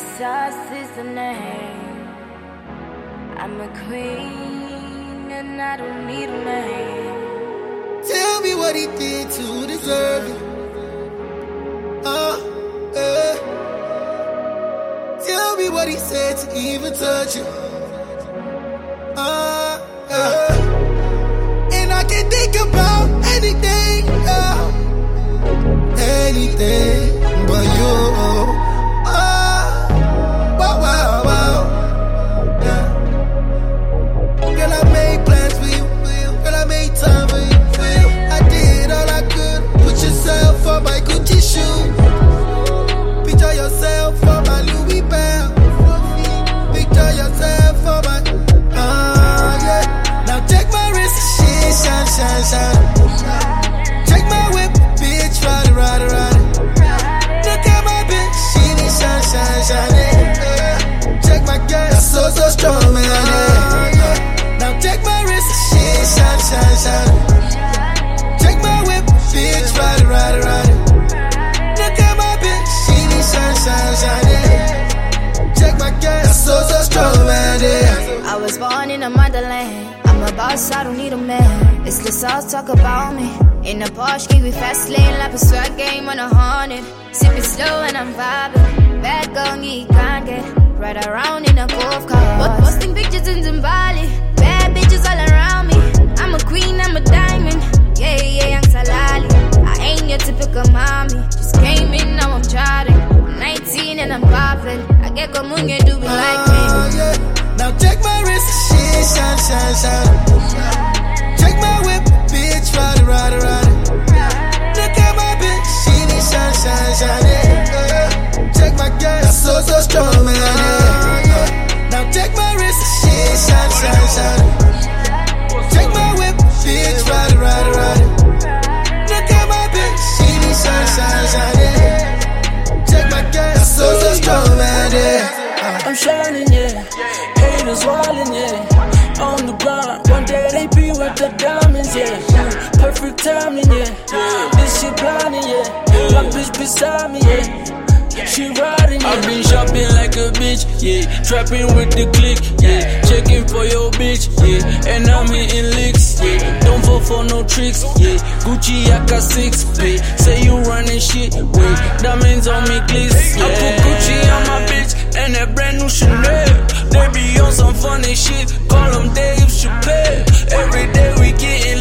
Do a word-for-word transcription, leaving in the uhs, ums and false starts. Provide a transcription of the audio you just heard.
Sauce is the name. I'm a queen and I don't need a man. Tell me what he did to deserve it. Uh, uh. Tell me what he said to even touch it. Uh, uh. And I can think about anything, uh, anything but you. Check my whip, bitch, ride it, ride it, ride it. Look at my bitch, she need shine, shine, shine it. Check my gas, so, so strong, man, yeah. Now check my wrist, she shine, shine, shine it. Check my whip, bitch, ride it, ride it, ride it. Look at my bitch, she need shine, shine, shine it. Check my gas, so, so strong, man, yeah. I was born in a motherland. I'm a boss, I don't need a man. It's the sauce, talk about me. In a Porsche, keep it fast lane like a swag game on a Hornet. Sipping slow and I'm vibing. Bad girl, need can't get right around in a golf car. Posting pictures in Zimbabwe. Bad bitches all around me. I'm a queen, I'm a diamond. Yeah, yeah, I'm Salali. I ain't your typical mommy. Just came in, now I'm charting. I'm nineteen and I'm popping. I get Komunye do be like me. Uh, yeah. Now check my wrist, shine, shine, shine, shine. Check my whip, bitch, ride it, ride it, ride it. Look at my bitch, she need shine, shine, shine it. Check my gas, so, so strong, man, yeah. Now check my wrist, she shine, shine, shine it. Check my whip, bitch, ride it, ride it, ride it. Look at my bitch, she need shine, shine, shine it. Check my gas, so, so strong, man, yeah. I'm shining, yeah. Haters wildin', yeah. On the grind, one day they be with the diamonds, yeah. Perfect timing, yeah. This shit blinding, yeah. My bitch beside me, yeah. She riding, yeah. I've been shopping like a bitch, yeah. Trapping with the click, yeah. Checking for your bitch, yeah. And I'm hitting licks, yeah. Don't fall for no tricks, yeah. Gucci, I got six, yeah. Say you running shit, wait. Diamonds on me, glitz, yeah. I put Gucci on my bitch and that brand new Chanel. They be on some funny shit, call them Dave Chappelle. Every day we getting